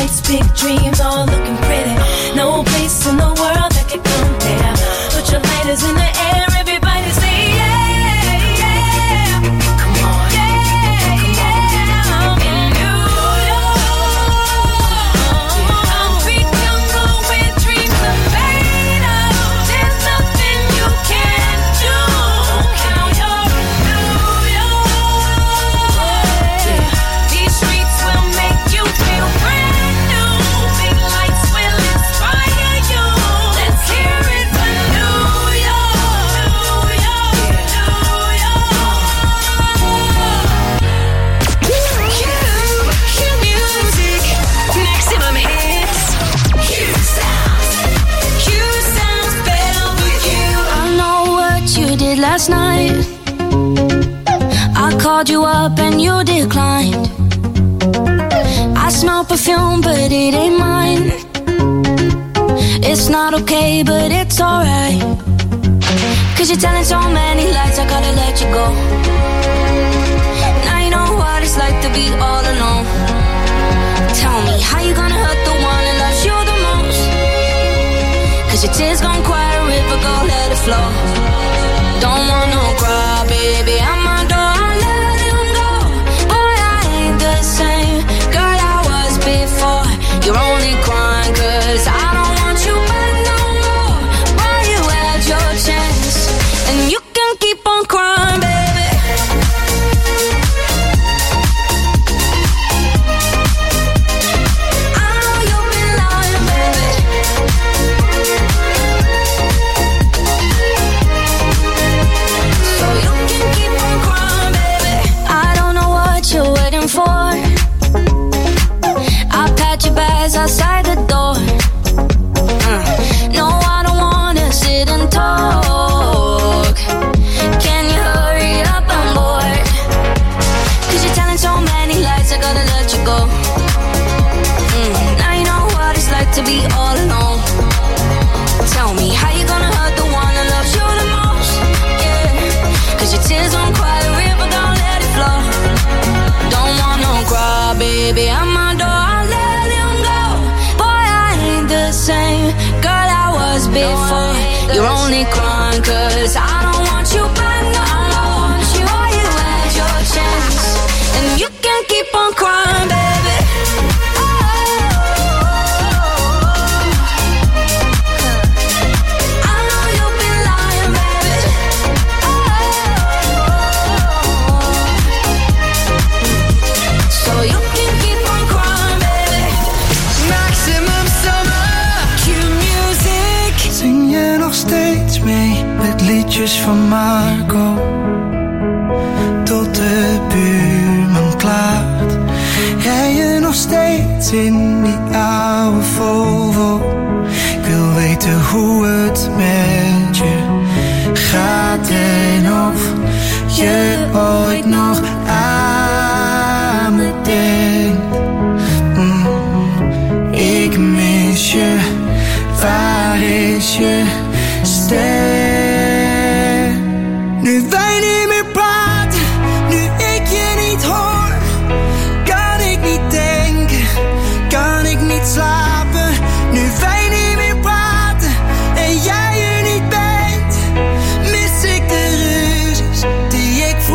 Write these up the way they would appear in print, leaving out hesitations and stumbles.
lights, big dreams, all looking pretty. No place in the world that could compare. Put your lighters in the air, everybody say yeah, yeah. Come on, yeah, yeah. In New York, concrete jungle where dreams are made of. There's nothing you can't do. Count your New York. These streets will make you feel brand new. Big lights will inspire you. Let's hear it for New York, New York, New York. Q music, maximum hits. Q sounds better with you. I know what you did last night. I called you up and you declined. I smell perfume, but it ain't mine. It's not okay, but it's alright. Cause you're telling so many lies, I gotta let you go. Now you know what it's like to be all alone. Tell me, how you gonna hurt the one that loves you the most? Cause your tears gon' quiet a river, go let it flow. Don't want no cry, baby, I'm my door, I let him go. Boy, I ain't the same girl I was before. You're only crying cause I don't want you back no more. Boy, you had your chance, and you can keep on crying, baby. I know you've been lying, baby. So you can keep on crying, baby. I don't know what you're waiting for. I'll pack your bags outside the door. No, I don't wanna sit and talk. Can you hurry up, I'm bored. Cause you're telling so many lies, I gotta let you go. Now you know what it's like to be all alone. Tell me, how you gonna hurt the one that loves you the most? Yeah, cause your tears don't quiet a river, don't let it flow. Don't want no cry, baby, I'm my door, I let him go. Boy, I ain't the same girl I was before. You're only crying cause I don't want you back no more. Boy, you had your chance, and you can keep on crying, baby. I know you've been lying, baby. So you can keep on crying, baby. Maximum Summer. Q music. Zing je nog steeds mee met liedjes van Marco? Tot de buurman klaagt. Rij je nog steeds in die oude Volvo? Ik wil weten hoe het met je gaat en of je ooit nog aan me denkt. Ik mis je, waar is je ster? Nu wij niet meer praten, nu ik je niet hoor, kan ik niet denken, kan ik niet slapen. Nu wij niet meer praten en jij er niet bent, mis ik de ruzies die ik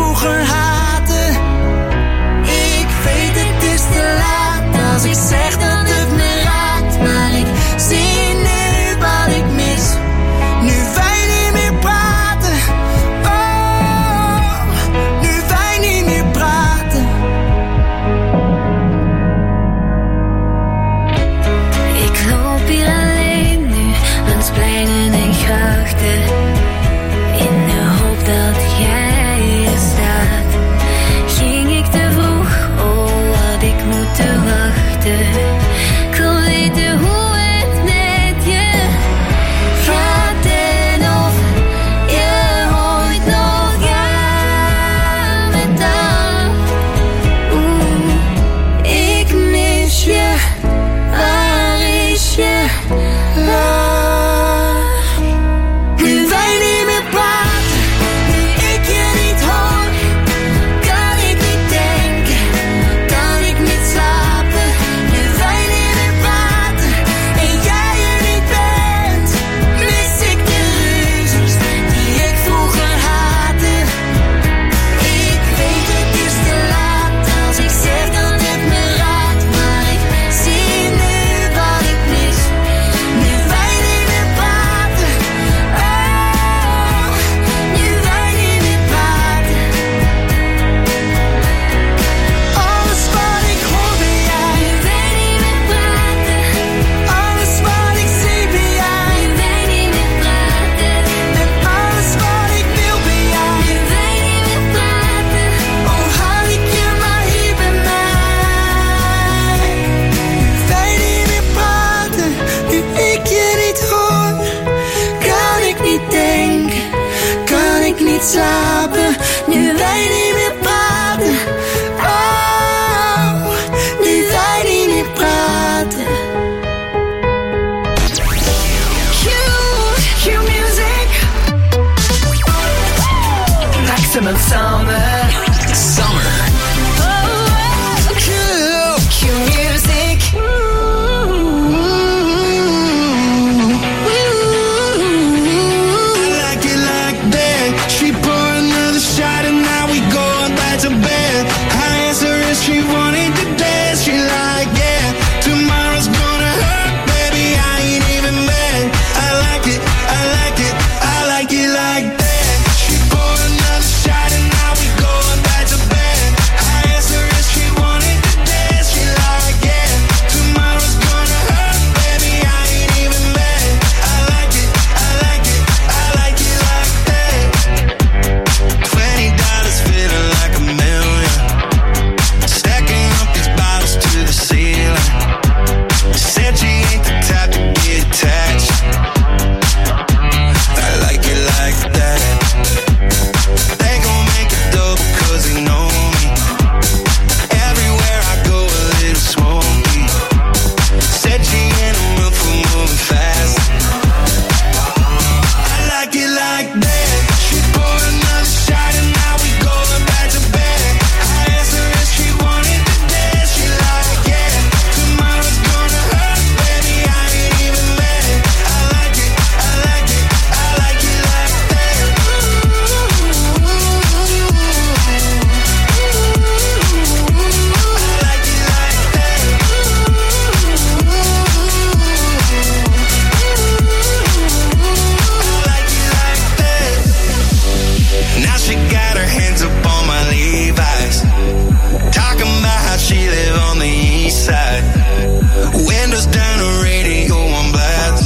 slapen, nu wij niet meer praten. Oh, nu wij niet meer praten. Q music. Maximum summer. Q music. She wanted to dance, she like, yeah, tomorrow's gonna hurt, baby, I ain't even mad. I like it, I like it, I like it like that. She poured another shot and now we going back to bed. I asked her if she wanted to dance, she like, yeah, tomorrow's gonna hurt, baby, I ain't even mad. I like it, I like it, I like it like that. $20 feeling like a million. To the ceiling. Said she ain't the type to get attached. I like it like that. They gon' make it double cause they know me. Everywhere I go a little smoky. Said she in the mood for moving fast. I like it like that. She poured another shot and now we going back to bed. I asked her if she wanted to dance. She like, yeah, tomorrow's gonna hurt, baby, I ain't even mad. I like it, I like it, I like it like that. I like it like that. I like it like that. Now she got her hands up on my Levi's, talking about how she live on the east side. Windows down, the radio on blast.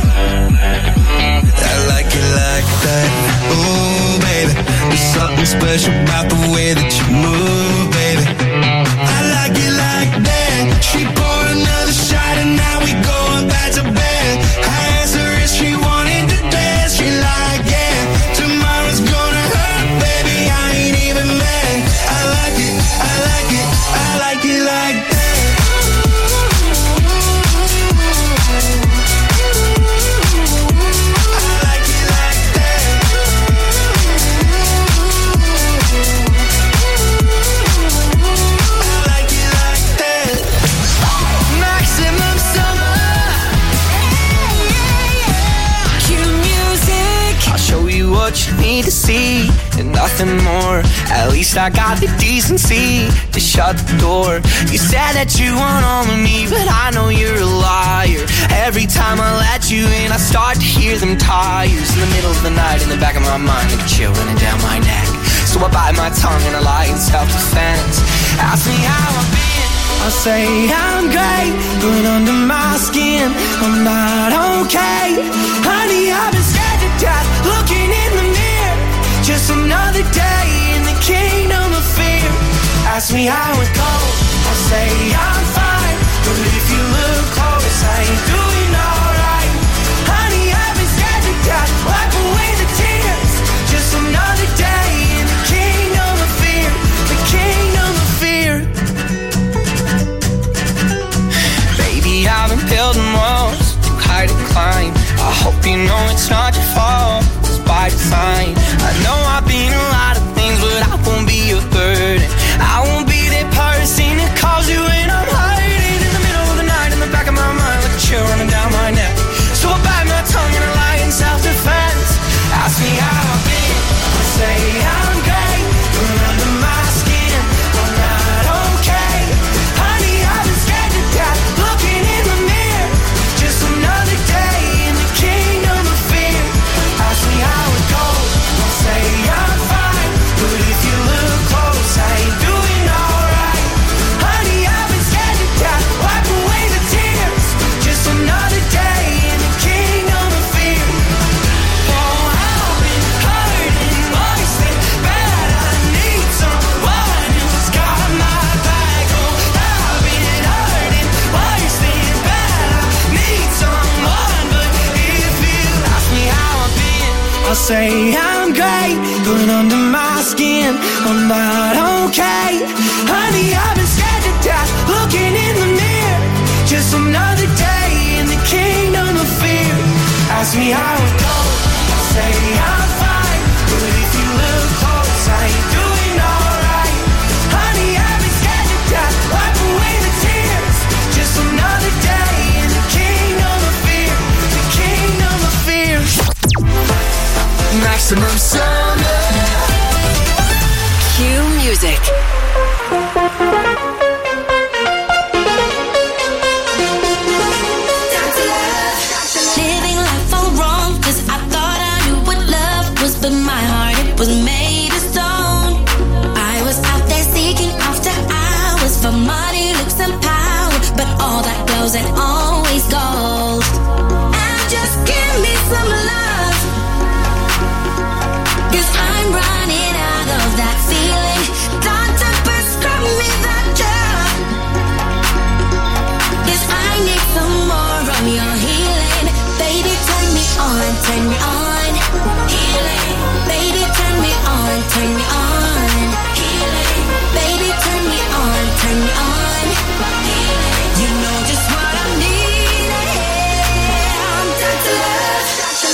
I like it like that. Ooh, baby, there's something special about the way that you move, baby. I like it like that. She poured another shot and now we going back to bed. I asked her if she wanted to dance. She like, yeah, tomorrow's gonna hurt, baby, I ain't even mad. I like it, I like it, I like it like that. I like it like that. I like it like that. Maximum summer. Q music. I'll show you what you need to see and nothing more. At least I got the decency to shut the door. You said that you want all of me, but I know you're a liar. Every time I let you in, I start to hear them tires in the middle of the night in the back of my mind, like a chill running down my neck. So I bite my tongue and I lie in self-defense. Ask me how I've been, I'll say I'm great, but under my skin I'm not okay. Honey, I've been scared to death, looking in the mirror. Just another day in the kingdom of fear. Ask me how it goes, I'll say I'm fine, but if you look close, I ain't doing alright. Honey, I've been scared to death, wipe away the tears. Just another day in the kingdom of fear. The kingdom of fear. Baby, I've been building walls too high to climb. I hope you know it's not your fault, it's by design. I know I've been a lot of things, but I won't be a burden. I won't be that person that calls you when I'm hiding in the middle of the night in the back of my mind, like a chill running down my neck. So I bite my tongue and I lie in self-defense. Ask me how I've been, I say I'm great, but under my skin I'm not okay. Honey, I've been scared to death, looking in the mirror. Just another day in the kingdom of fear. Ask me how it goes, I'll say I'm fine, but if you look close, I ain't doing alright. Honey, I've been scared to death, wipe away the tears. Just another day in the kingdom of fear. Oh, I've been hurting, worse than bad. I need someone who's got my back. Oh, I've been hurting, worse than bad. I need someone, but if you ask me how I've been, I'll say I'm feeling great, but under my skin, I'm not okay. Honey, I've been scared to death, looking in the mirror. Just another day in the kingdom of fear. Ask me how it goes, I say I'm fine, but if you look close, I ain't doing alright. Honey, I've been scared to death, wipe away the tears. Just another day in the kingdom of fear, the kingdom of fear. Maximum Summer. Q Music. Living life all wrong, 'cause I thought I knew what love was, but my heart, it was made of stone. I was out there seeking after hours for money, looks and power, but all that goes and always goes. And just give me some love, 'cause I'm running out of that feeling. Doctor, prescribe me that drug, 'cause I need some more of your healing. Baby, turn me on, turn me on. Healing. Baby, turn me on, turn me on. Healing. Baby, turn me on, turn me on. Healing. You know just what I need. I'm Dr. Love.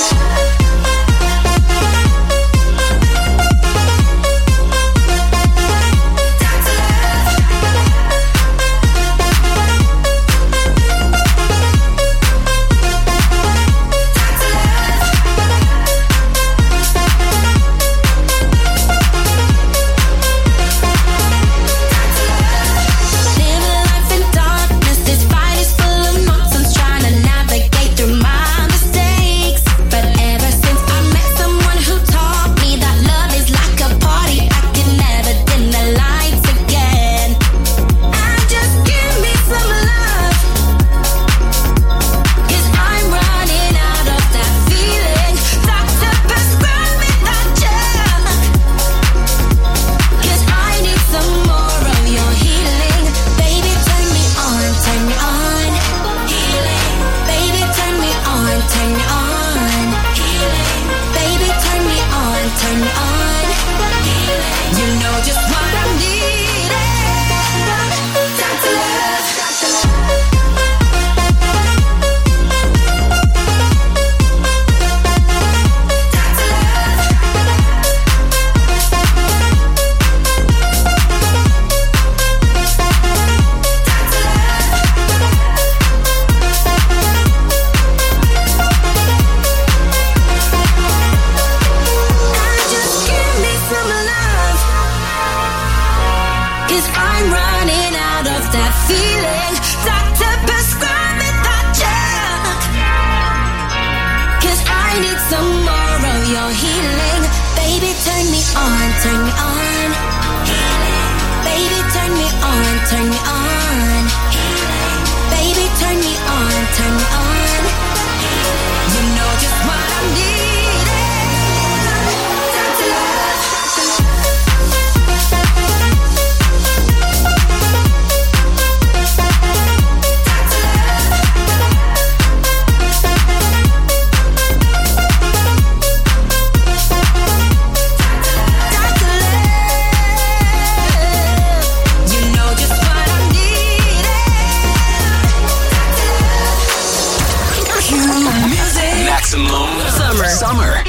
Summer.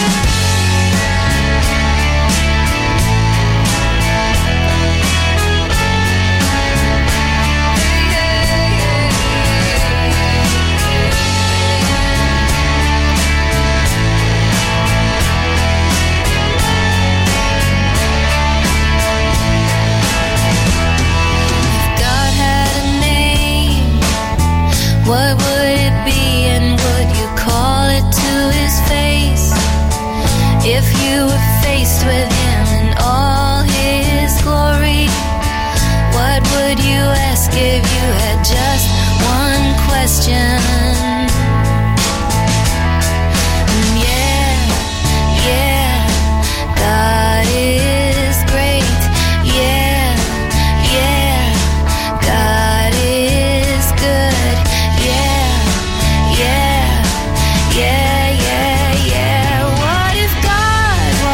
What would it be, and would you call it to his face? If you were faced with him in all his glory, what would you ask if you had just one question? And yeah, God is great. Yeah, God is good. Yeah. What if God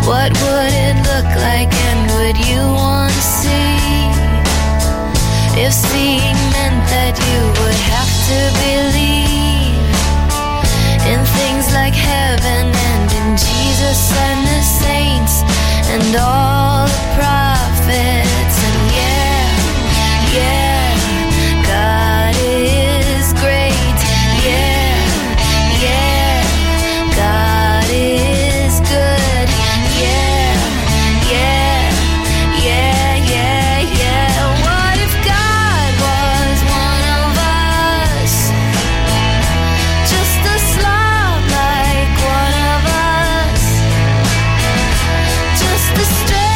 what would it look like and would you want to see? If seeing meant that you would have to believe in things like heaven and in Jesus and the saints and all the prophets. And yeah, God is great. Yeah, God is good. Yeah. What if God was one of us? Just a slob like one of us. Just a stray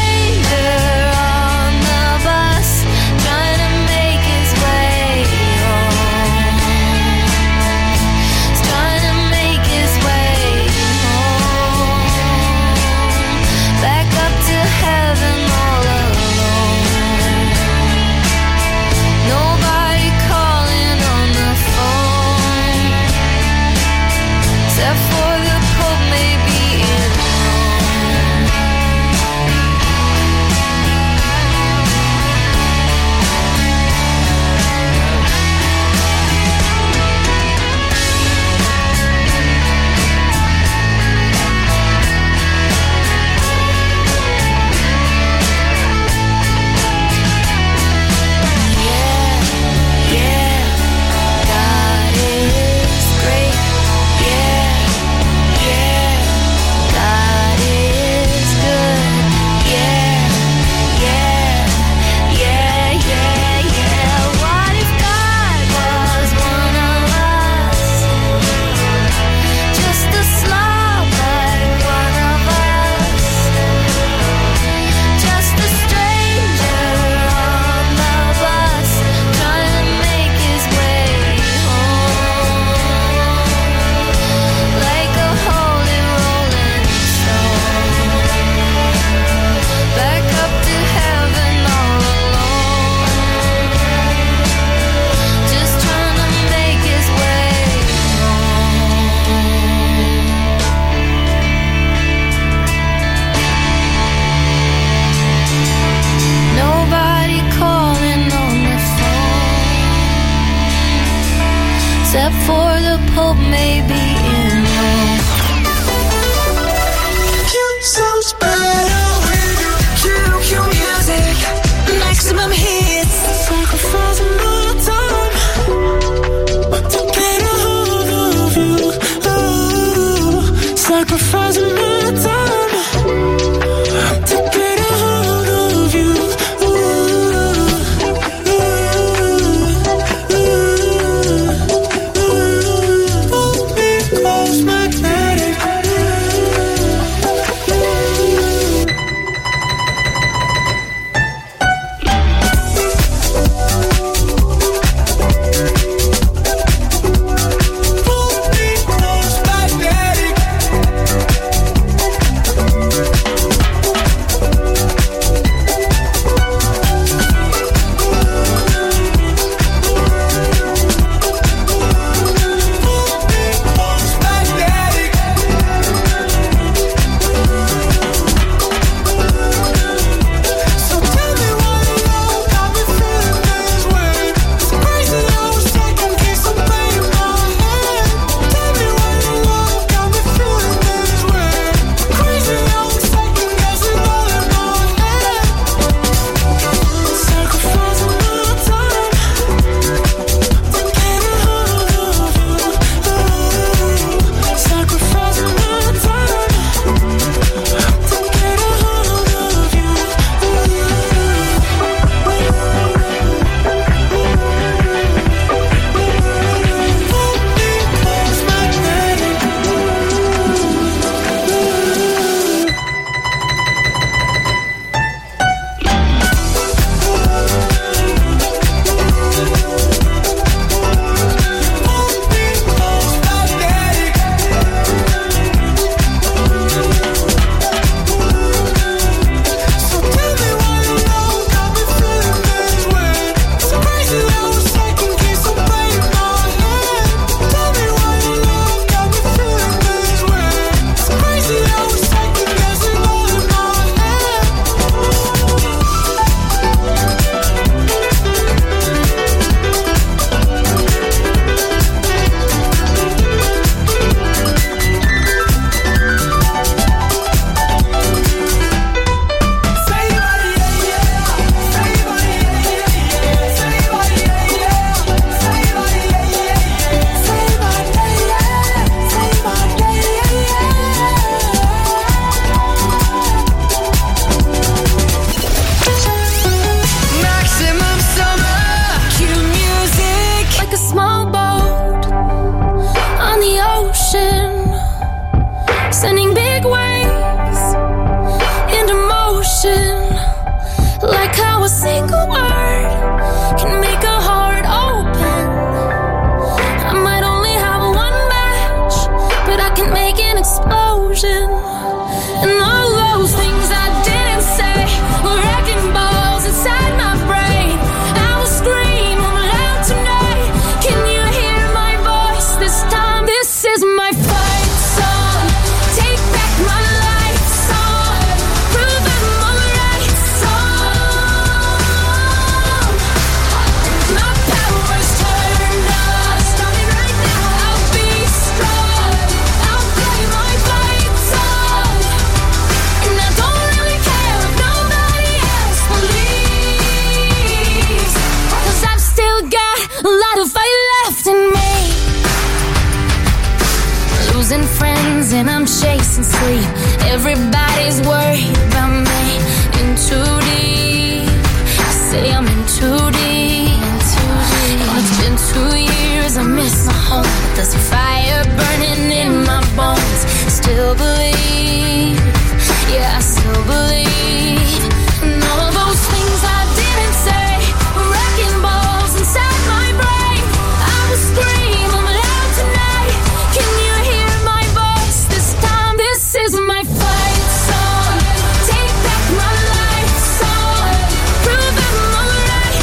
and sleep. Everybody's worried about me. In too deep. Say I'm in too deep. It's been 2 years, I miss my home, but there's a fire burning in my bones. Still believe, yeah, I still believe. And all those things I didn't say were wrecking balls inside my brain. I will scream, I'm loud tonight. Can you hear my voice this time? This is my fight song. Take back my life song. Prove I'm alright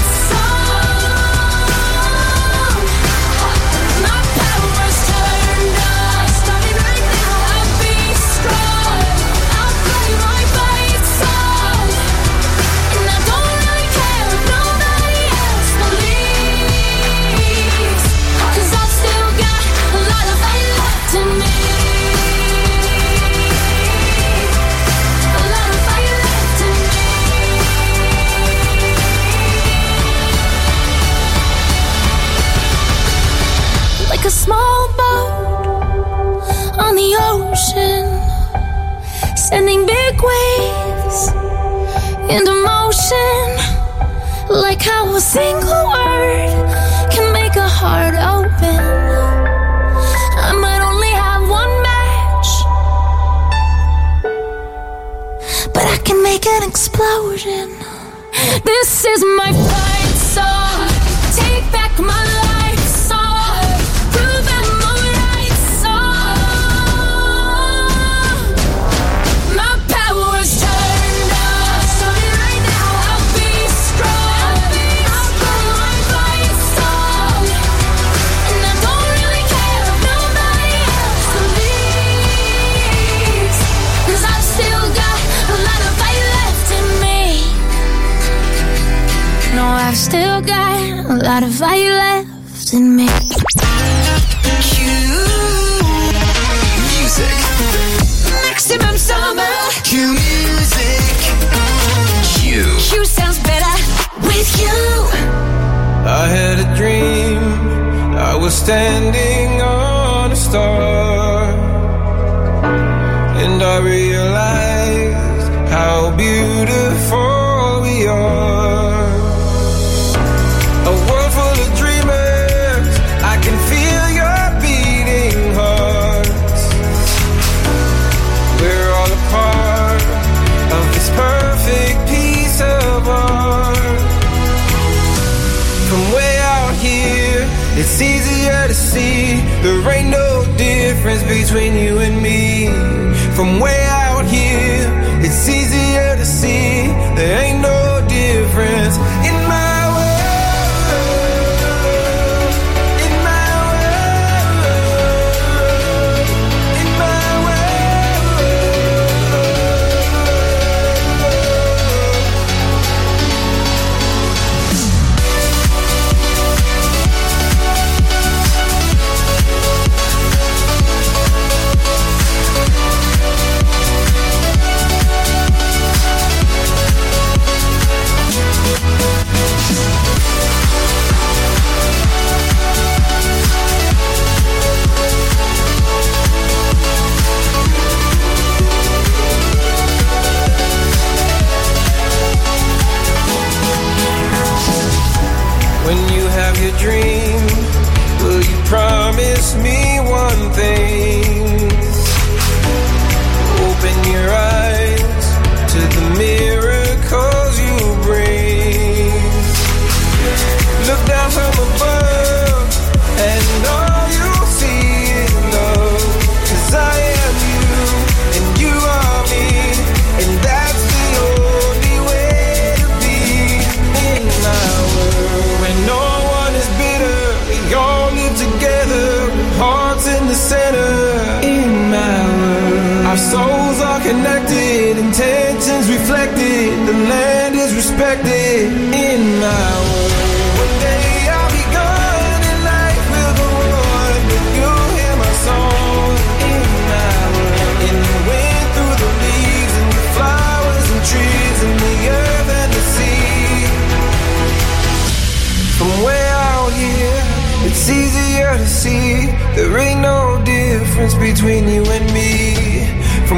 song. My power's turned on. Starting right now, I'll be strong. I'll play my fight song. And I don't really care if nobody else believes. 'Cause I've still got a lot of fight left in me. A lot of fight left in me. Like a small boat on the ocean, sending big waves into motion. Like how a single word can make a heart open. I might only have one match, but I can make an explosion. This is my fight song. Take back my life song. Prove I'm alright song. My power's turned on. Starting right now, I'll be strong. I'll play my fight song. And I don't really care if nobody else believes. 'Cause I've still got a lot of fight left in me. No, I've still got a lot of fight left in me. Music. Maximum summer. Q music. Q. Q sounds better with you. I had a dream, I was standing on a star, and I realized how beautiful we are. A world full of dreamers, I can feel your beating hearts. We're all a part of this perfect piece of art. From way out here, it's easier to see there ain't no difference between you and me. From way out here, it's easier to see there ain't no difference in my world, in my world, in my world. When you have your dream, will you promise me one thing? Open your eyes to the miracles you bring. Look down from above, and all you'll see is love. 'Cause I am you, and you are me, and that's the only way to be in my world. When no one is bitter, we all live together, hearts in the center. In my world, our souls are connected, intentions reflected, the land is respected. In my world, one day I'll be gone and life will go on, but you'll hear my song. In my world, in the wind, through the leaves, and the flowers and trees, and the earth and the sea. From way out here, it's easier to see there ain't no difference between you and me. From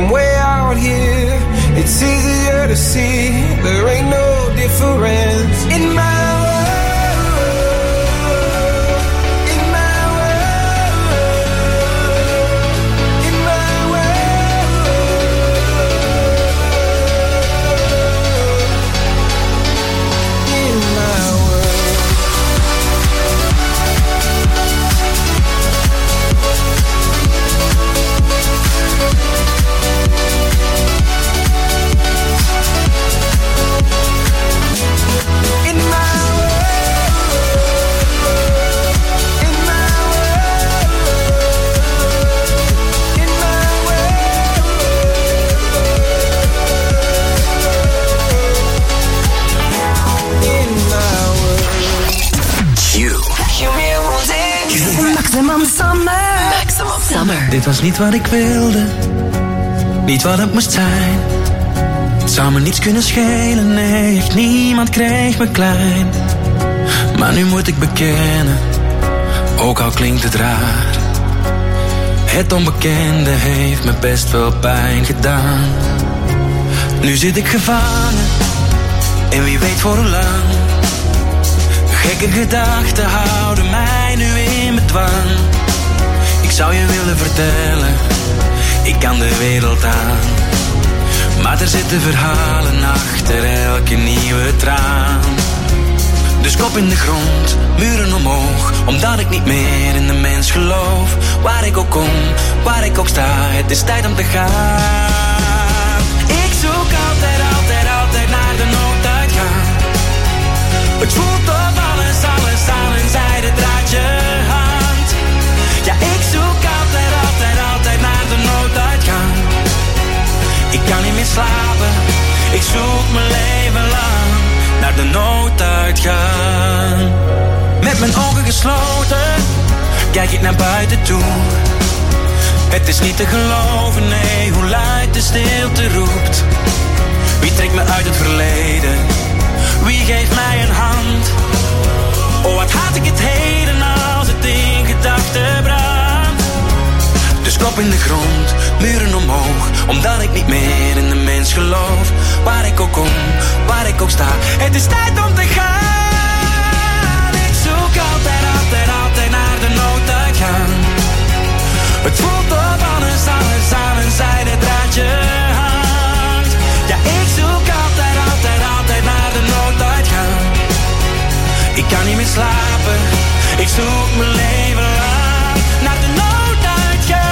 Dit was niet wat ik wilde, niet wat het moest zijn. Het zou me niets kunnen schelen, nee, echt niemand kreeg me klein. Maar nu moet ik bekennen, ook al klinkt het raar. Het onbekende heeft me best veel pijn gedaan. Nu zit ik gevangen, en wie weet voor hoe lang. Gekke gedachten houden mij nu in bedwang. Ik zou je willen vertellen, ik kan de wereld aan. Maar er zitten verhalen achter elke nieuwe traan. Dus kop in de grond, muren omhoog, omdat ik niet meer in de mens geloof. Waar ik ook kom, waar ik ook sta, het is tijd om te gaan. Ik zoek altijd, altijd, altijd naar de nooduitgang. Het voelt of alles aan een zijde draadje hangt. Ja, ik zoek altijd, altijd, altijd naar de nooduitgang. Ik kan niet meer slapen, ik zoek mijn leven lang naar de nooduitgang. Met mijn ogen gesloten, kijk ik naar buiten toe. Het is niet te geloven, nee, hoe luid de stilte roept. Wie trekt me uit het verleden? Wie geeft mij een hand? Oh, wat haat ik het heden als het in gedachten brandt. Dus kop in de grond, muren omhoog, omdat ik niet meer in de mens geloof. Waar ik ook kom, waar ik ook sta, het is tijd om te gaan. Ik zoek altijd, altijd, altijd naar de nooduitgang. Het voelt op alles aan een zijde draadje hangt. Ja, ik zoek altijd, altijd, altijd naar de nooduitgang. Ik kan niet meer slapen, ik zoek mijn leven lang naar de nooduitgang.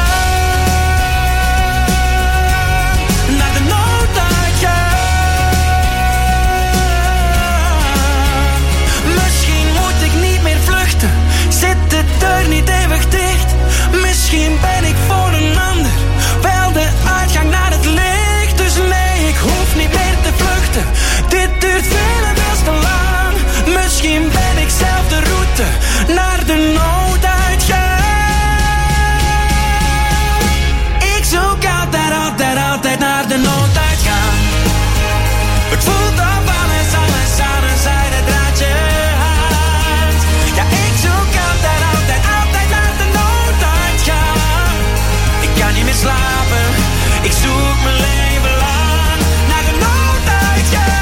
Naar de nooduitgang. Misschien moet ik niet meer vluchten, zit de deur niet eeuwig dicht. Misschien ben ik voor een ander wel de uitgang naar het licht. Dus nee, ik hoef niet meer te vluchten, dit duurt veel en veel te lang. Misschien ben ik zelf de route naar de nooduitgang. Ik zoek altijd, altijd, altijd naar de nooduitgang. Het voelt op alles aan een zijde draadje hangt. Ja, ik zoek altijd, altijd, altijd naar de nooduitgang. Ik kan niet meer slapen, ik zoek mijn leven lang naar de nooduitgang.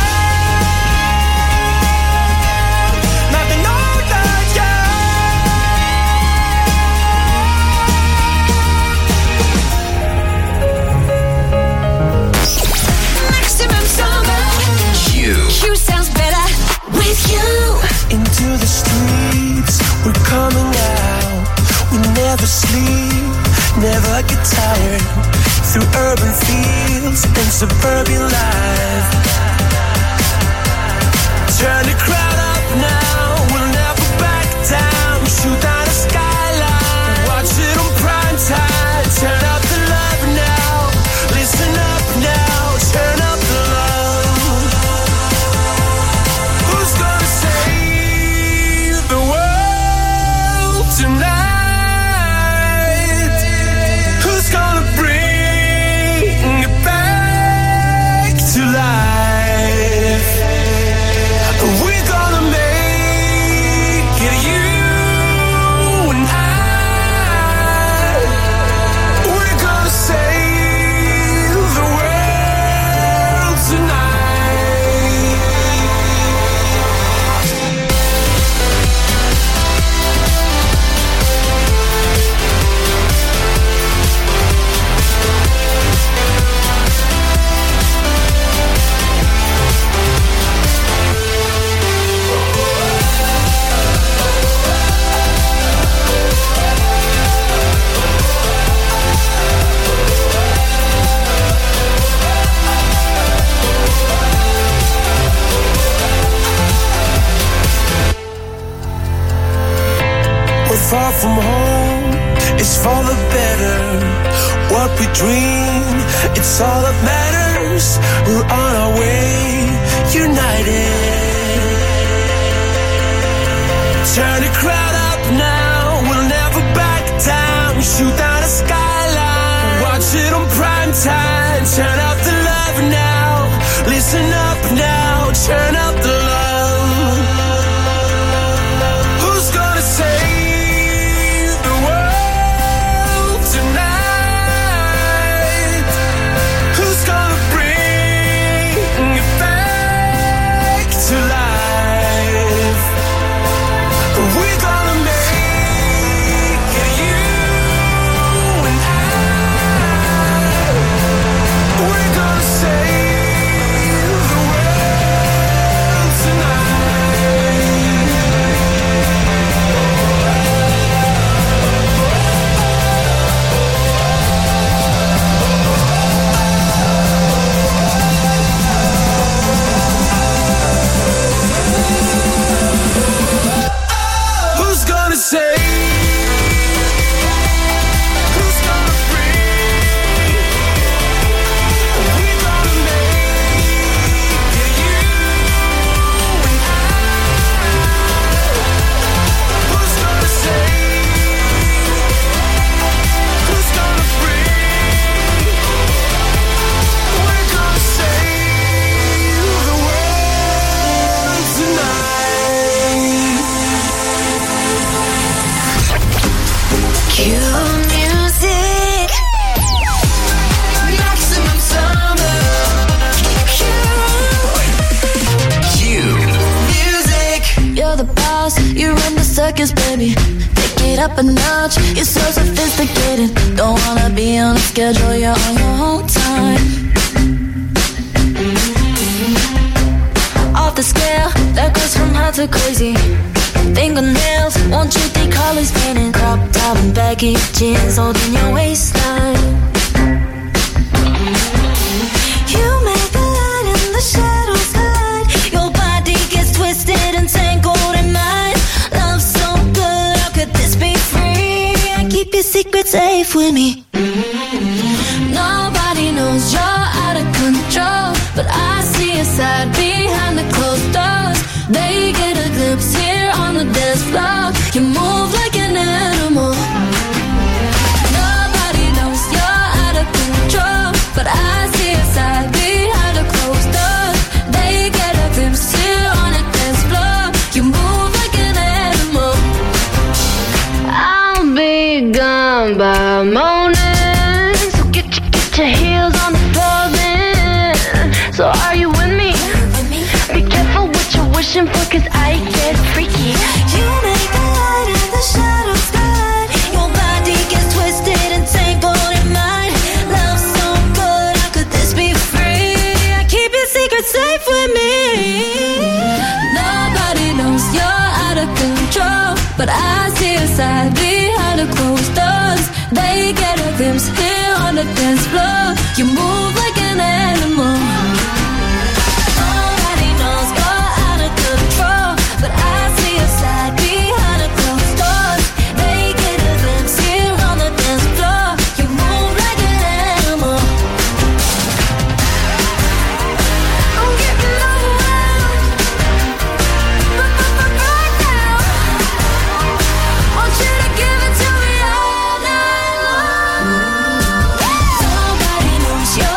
Naar de nooduitgang. Maximum summer. You sounds better with you. Into the streets, we're coming out. We never sleep, never get tired. Through urban fields and suburban life. Turn the crowd up now, we'll never back down. Shoot down the skyline, watch it on prime time. Turn up the love now, listen up now. Turn up the love. Who's gonna save the world tonight? Who's gonna bring it back to life? We're gonna make it, you and I. We're gonna save the world tonight. We're far from home, it's for the better. What we dream, it's all that matters. We're on our way, united. Turn the crowd up now, we'll never back down. Shoot down the skyline. turn out the love? Who's gonna save the world tonight? Who's gonna bring it back to life? We're gonna make it, you and I. We're gonna save the world tonight. Who's gonna save? Who's gonna bring? We're gonna make it, you and I. Who's gonna save? Who's gonna bring? We're gonna save the world tonight. Cue music. Maximum summer. Cue music. You're the boss, you run the circus, baby. Take it up a notch, you're so sophisticated. Don't wanna be on a schedule, you're on your own time. Off the scale, that goes from hot to crazy. Fingernails, won't you think colors painted? Crop top and baggy jeans holding your waistline. You make a light in the shadows hide. Your body gets twisted and tangled in mine. Love so good, how could this be free? I keep your secret safe with me. Nobody knows you're out of control, but I see a side behind the closed doors. They get a glimpse here on the dance floor. You move like an animal. Nobody knows you're out of control, but I see a side behind the closed doors. They get a glimpse here on the dance floor. You move like an animal. I'll be gone by morning, so get your heels on the floor then. So are you with me? Be careful what you're wishing for, 'cause I get freaky. You make a light in the shadow sky. Your body gets twisted and tangled in mine. Love so good, how could this be free? I keep your secret safe with me. Nobody knows you're out of control, but I see a side behind the closed doors. They get a glimpse here on the dance floor. You move like an animal. Nobody knows you're out of control, but I see a side behind the closed doors. They get a glimpse here on the dance floor. You move like an animal. I'm getting overwhelmed. Right now, want you to give it to me all night long. Nobody knows you're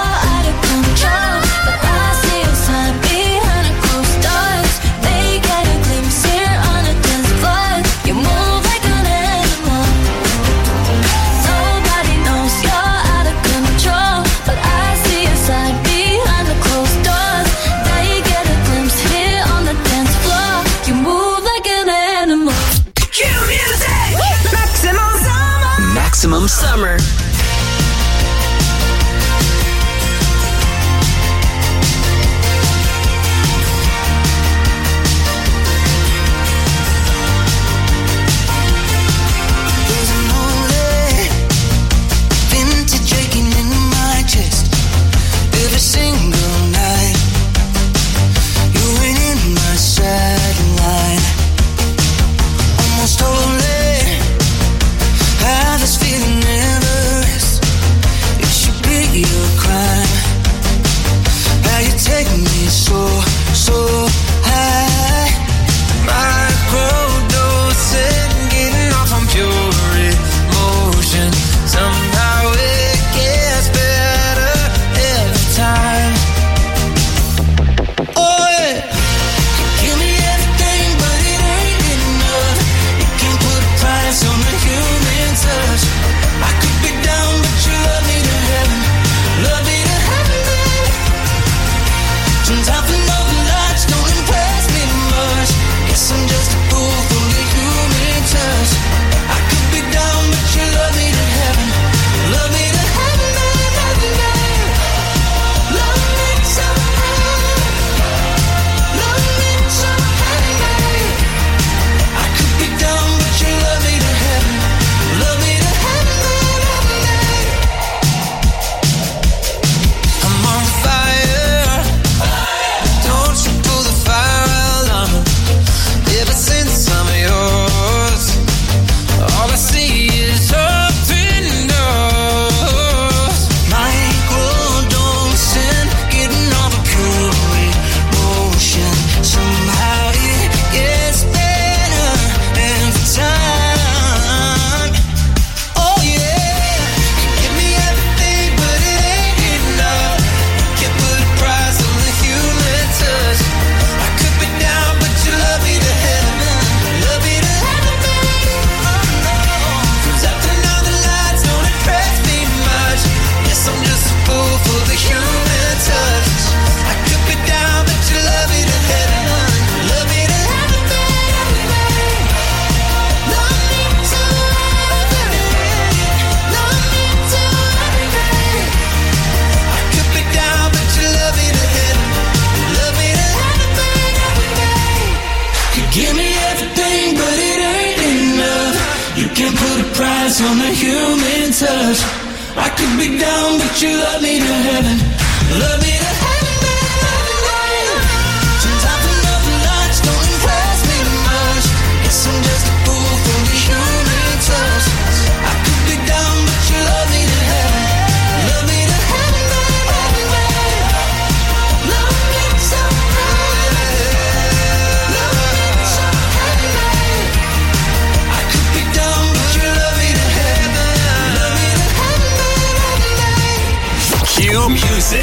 much. I could be down, but you love me to heaven. Love me to heaven, baby. Sometimes another notch don't impress me much. Guess I'm just a fool for the human touch. I could be down, but you love me to heaven. Love me to heaven, baby. Love me so heaven. Love me so heaven. I could be down, but you love me to heaven. Love me to heaven, baby. Cue music.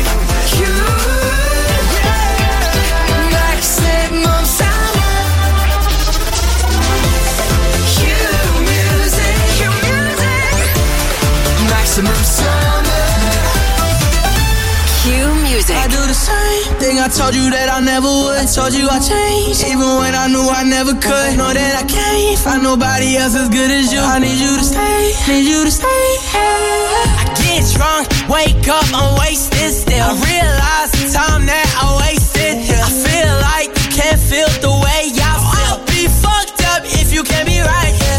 Maximum sound. Cue music. Maximum summer. Cue music. I do the same thing I told you that I never would. I told you I changed, even when I knew I never could. Know that I can't find nobody else as good as you. I need you to stay, need you to stay. I get drunk, wake up, I'm wasted still. I realize the time that I wasted here. I feel like you can't feel the way I feel. I'll be fucked up if you can't be right here.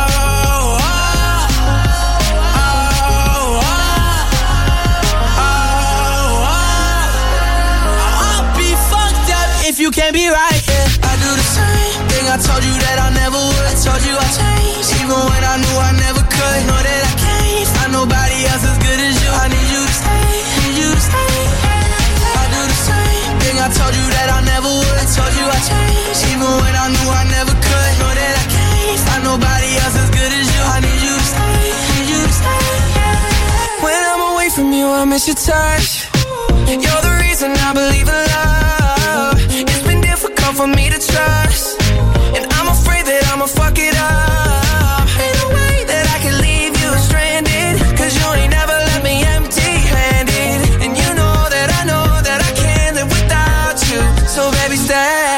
If you can't be right here, I do the same thing I told you that I never would. I told you I changed, even when I knew I never could. Know that I can't find nobody else as good as you. I need you to stay, need you to stay. I do the same thing I told you that I never would. I told you I changed, even when I knew I never could. Know that I can't find nobody else as good as you. I need you to stay, need you to stay. When I'm away from you, I miss your touch. You're the reason I believe in love. It's been difficult for me to trust, and I'm afraid that I'ma fuck it up. Ain't no way that I can leave you stranded, cause you ain't never left me empty-handed. And you know that I can't live without you. So baby stay.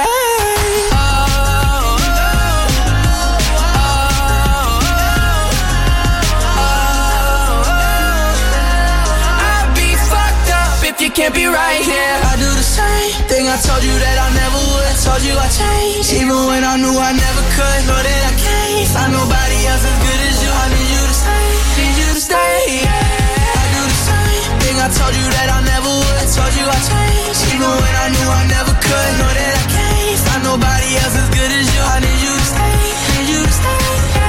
You can't be right here. I do the same thing I told you that I never would. I told you I changed, even when I knew I never could. Know that I can't find nobody else as good as you. I need you to stay, need you to stay. I do the same thing I told you that I never would. I told you I changed, even when I knew I never could. Know that I can't find nobody else as good as you. I need you to stay, need you to stay.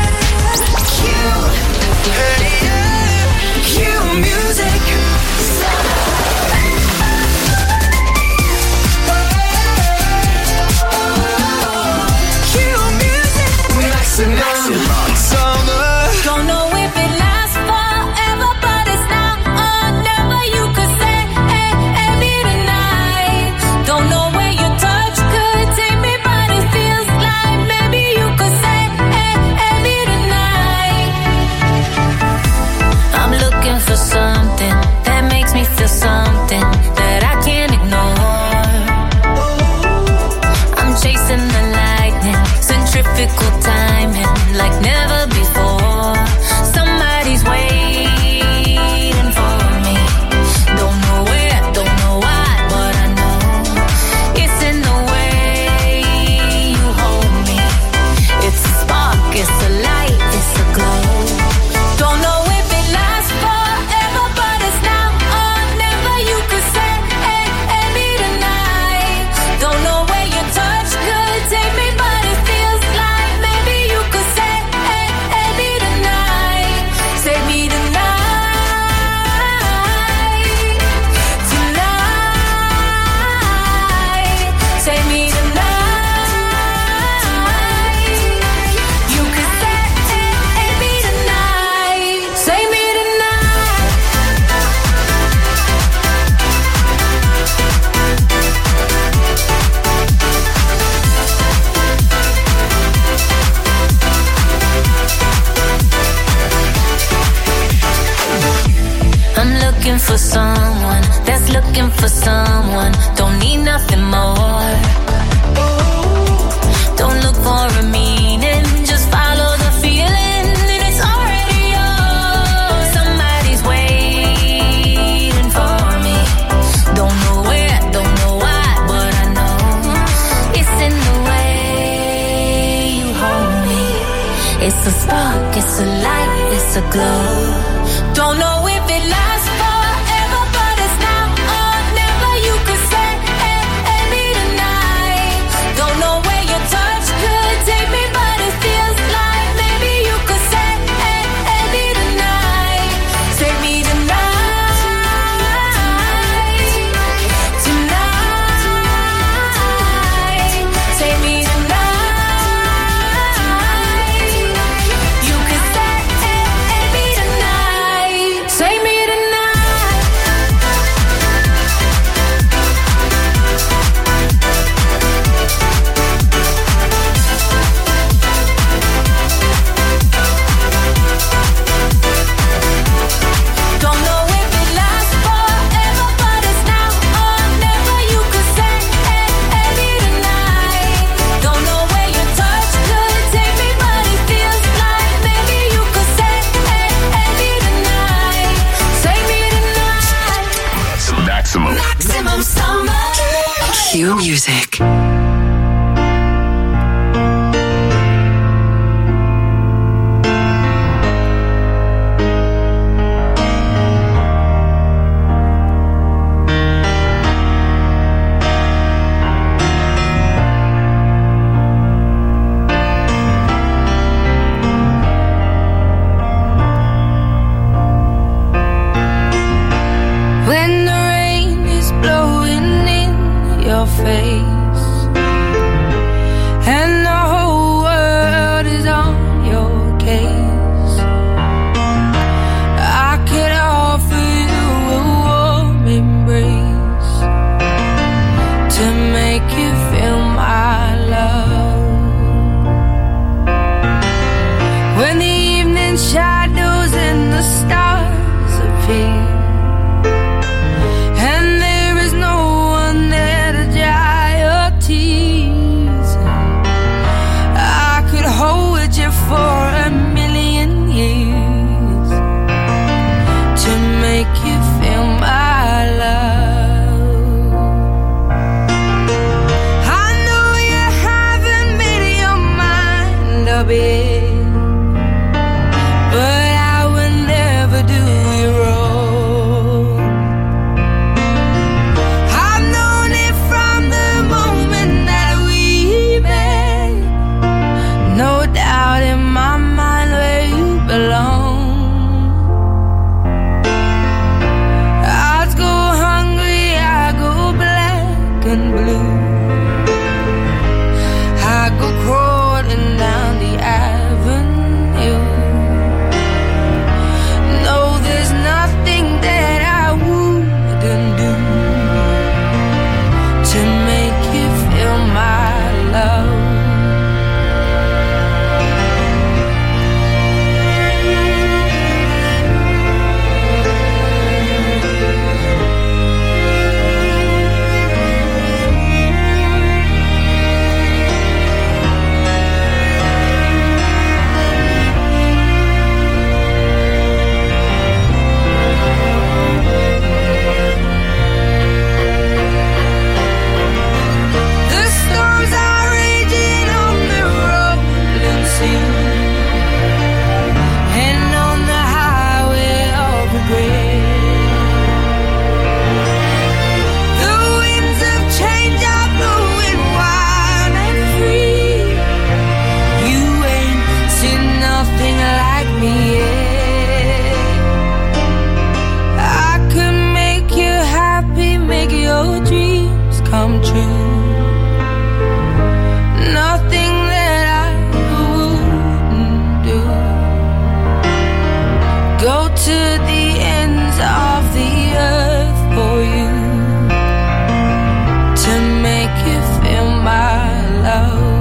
Cue music. Maximum summer. Don't know if it lasts forever, but it's now or never. You could say, hey, hey, me tonight. Don't know where your touch could take me, but it feels like maybe you could say, hey, hey, me tonight. I'm looking for something that makes me feel something that I can't ignore. I'm chasing the lightning, centrifugal timing like never before. Somebody's waiting for me. Don't know where, don't know why, but I know it's in the way you hold me. It's a spark, it's a light, it's a glow. Don't know if it lasts forever, but it's now or never. You could say, hey, hey, me tonight. Don't know where your touch could take me, but it feels like maybe you could say, hey, hey, me tonight. Say me tonight. Tonight. Say me tonight. You could say, hey, hey, me tonight. Say me tonight. I'm looking for someone that's looking for someone. Don't need nothing more. Don't look for a meaning, just follow the feeling, and it's already yours. Somebody's waiting for me. Don't know where, don't know why, but I know it's in the way you hold me. It's a spark, it's a light, it's a glow. Don't know if it lasts forever, but it's now or never. You could say me tonight. Don't know where your touch could take me, but it feels like maybe you could say me tonight. Say me tonight, tonight. Say me tonight. You could say me tonight. Say me don't know if it lasts forever, but it's now or never. You could say me tonight. Don't know where your touch could take me, but it feels like maybe you could say me tonight. Say me tonight. Maximum. Maximum summer. Cue music. When the rain is blowing in your face and the whole world is on your case, I could offer you a warm embrace to make you feel my love. When the evening shadows and the stars appear and there is no one there to dry your tears, I could hold you for a million years to make you feel my love. I know you haven't made your mind up yet, but I will never do you wrong. I've known it from the moment that we met. No doubt in my mind where you belong. Eyes go hungry, I go black and blue. I go crawling down the avenue. No, there's nothing that I wouldn't do to make you feel my love. The storms are raging on the rolling sea and on the highway of regret. The winds of change are blowing wild and free. You ain't seen nothing like me yet. I could make you happy, make your dreams come true. Nothing that I wouldn't do. Go to the ends of the earth for you to make you feel my love.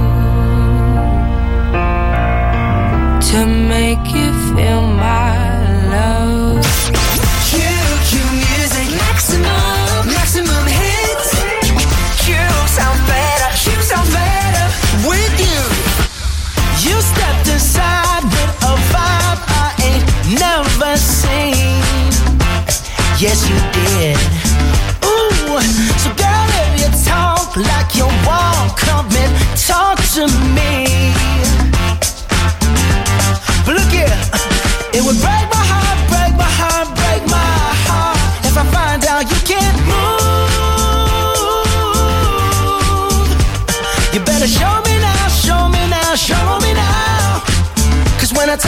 To make you feel my love. Q music. Maximum. Maximum hits. Q sounds better. Q sounds better with you. You stepped inside with a vibe I ain't never seen. Yes, you did. Ooh, so girl, if you talk like you want, come and talk to me. But look here,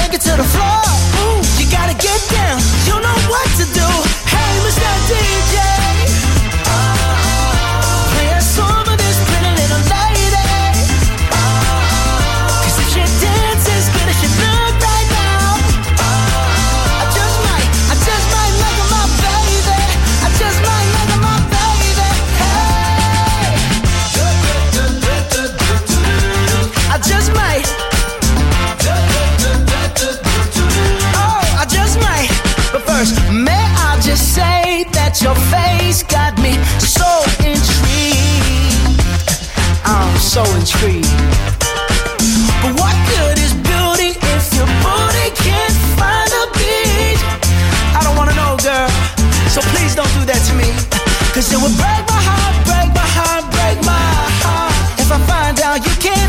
take it to the floor, ooh, you gotta get down. You know what to do. Hey, Mr. DJ, play a song for this pretty little lady. 'Cause if she dances as good as she look right now, I just might make her my baby. I just might make her my baby. Hey, I just might. Oh, I just might. But first, may I just say that your face got me so intrigued. I'm so intrigued. But what good is beauty if your booty can't find a beat? I don't wanna know, girl, so please don't do that to me. 'Cause it would break my heart, break my heart, break my heart if I find out you can't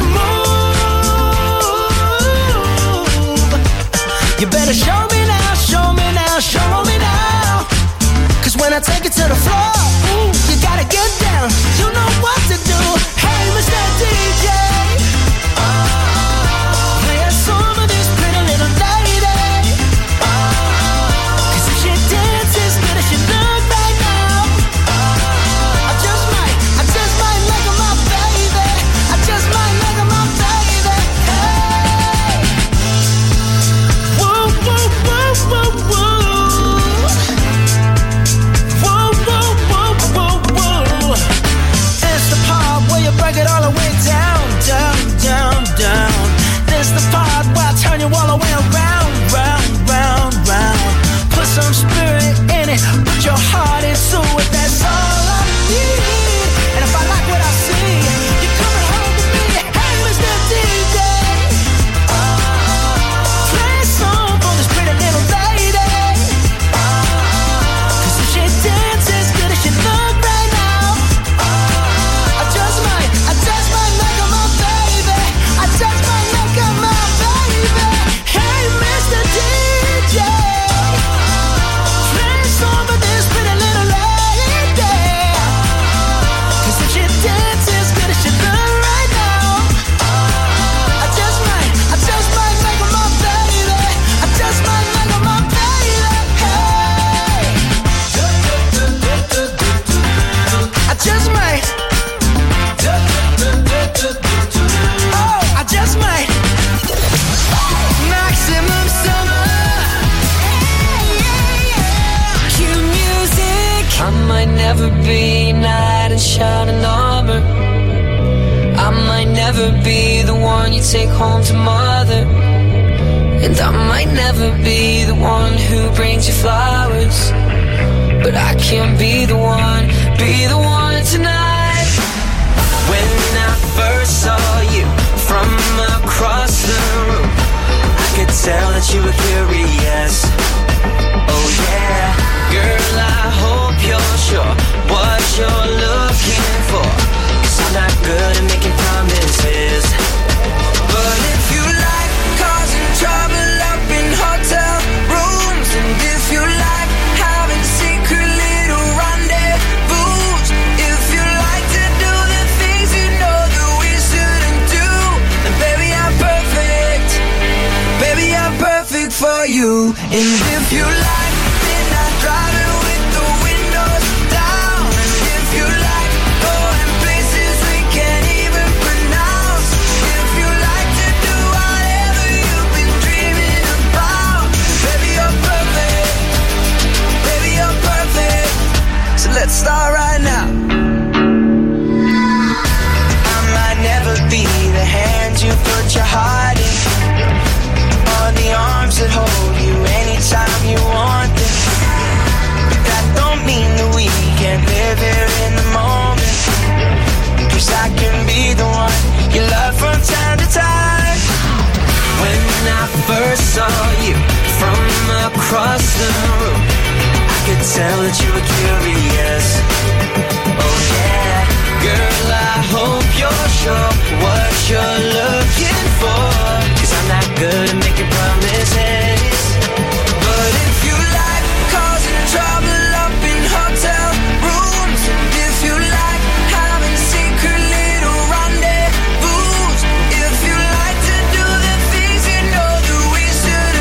move. You better show me now, show me now, show me now. 'Cause when I take it to the floor, ooh, you gotta get down. You know what to do. Hey, Mr. DJ, play a song for this pretty little lady. 'Cause if she dances as good as she look right now, I just might make her my baby. I just might make her my baby. Hey, woo, woo, woo, woo, woo. Woo, woo, woo, woo, woo. It's the part where you break it all the way down, down, down, down. This the part where I turn you all the way around, round, round, round. Put some spirit in it, put your heart into it. That's all I need. And if I like what I see, you're coming home with me. Hey, Mr. DJ, play a song for this pretty little lady. 'Cause if she dances as good as she look right now, I just might make her my baby. I just might make her my baby. Hey, Mr. DJ, play a song for this pretty little lady. 'Cause if she dances as good as she look right now, I just might make her my baby. I just might make her my baby. Hey, I just might. Oh, I just might. Maximum summer. Q music. I might never be knight in shining armor. I might never be the one you take home to mother. And I might never be the one who brings you flowers. But I can be the one tonight. When I first saw you from across the room, I could tell that you were curious. Oh yeah, girl, I hope you're sure what you're looking for. 'Cause I'm not good at making promises. But if you like causing trouble up in hotel rooms, and if you like having secret little rendezvous, if you like to do the things you know that we shouldn't do, then baby, I'm perfect. Baby, I'm perfect for you. And if you like midnight driving with the windows down, and if you like going places we can't even pronounce, if you like to do whatever you've been dreaming about, baby, you're perfect. Baby, you're perfect. So let's start right now. I might never be the hand you put your heart in, or the arms that hold you anytime you want them. But that don't mean that we can't live here in the moment. 'Cause I can be the one you love from time to time. When I first saw you from across the room, I could tell that you were curious. Oh yeah, girl, I hope you're sure what you're looking for. 'Cause I'm not good at making promises. But if you like causing trouble up in hotel rooms, and if you like having secret little rendezvous, if you like to do the things you know that we should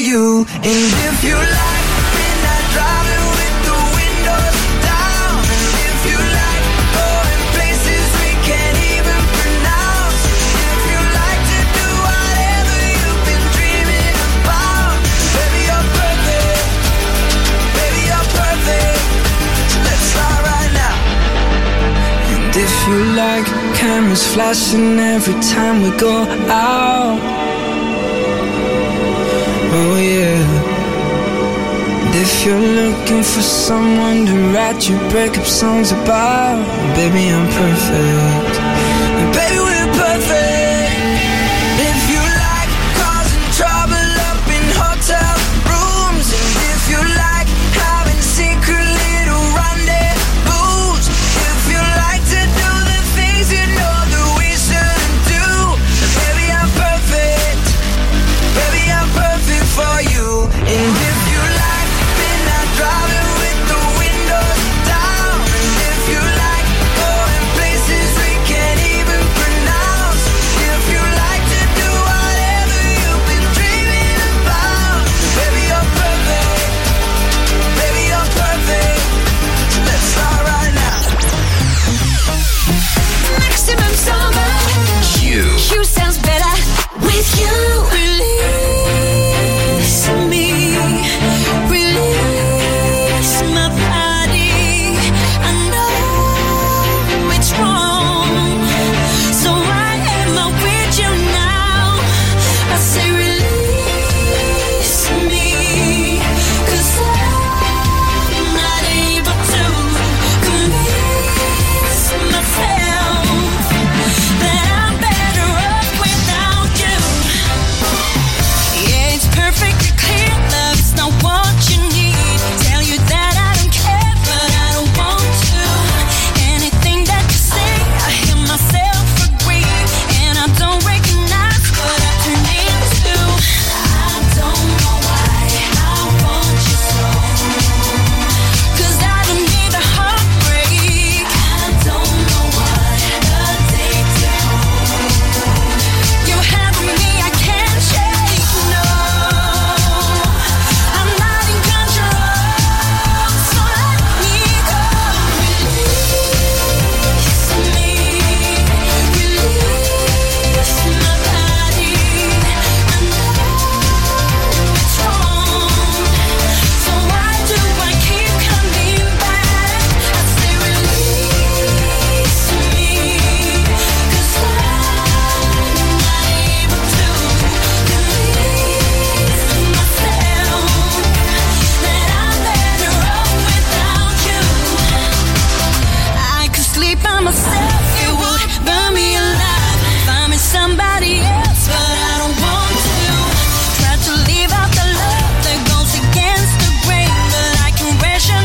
you. And if you like midnight driving with the windows down, and if you like going places we can't even pronounce, if you like to do whatever you've been dreaming about, baby you're perfect, baby you're perfect. So let's start right now. And if you like cameras flashing every time we go out, oh yeah. And if you're looking for someone to write your breakup songs about, baby I'm perfect, and baby we're perfect.